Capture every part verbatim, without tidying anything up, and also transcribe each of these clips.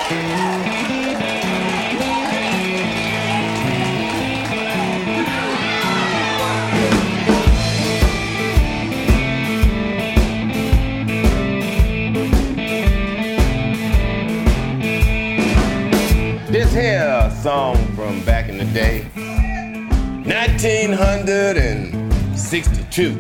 This here song from back in the day, nineteen sixty-two.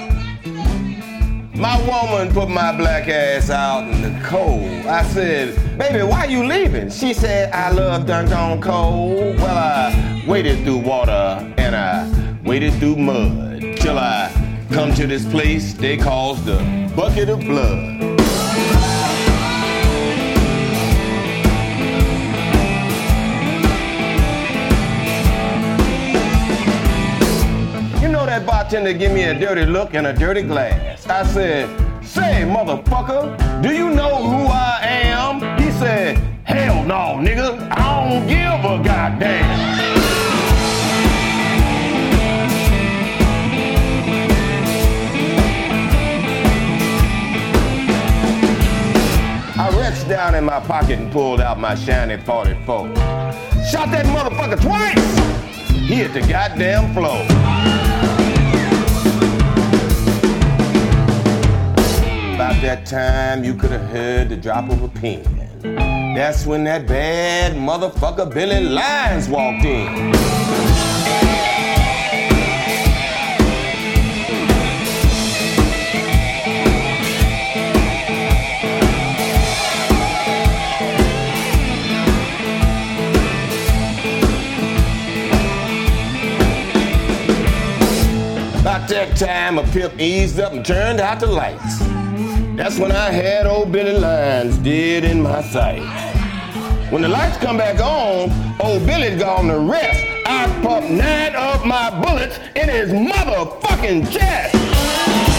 My woman put my black ass out in the cold. I said, baby, why you leaving? She said, I love done gone cold. Well, I waded through water and I waded through mud till I come to this place they calls the Bucket of Blood. That bartender give me a dirty look and a dirty glass. I said, say, motherfucker, do you know who I am? He said, hell no, nigga, I don't give a goddamn. I reached down in my pocket and pulled out my shiny forty-four. Shot that motherfucker twice. He hit the goddamn floor. About that time, you could have heard the drop of a pin. That's when that bad motherfucker Billy Lyons walked in. About that time, a pimp eased up and turned out the lights. That's when I had old Billy Lyons dead in my sight. When the lights come back on, old Billy's gone to rest. I pumped nine of my bullets in his motherfucking chest.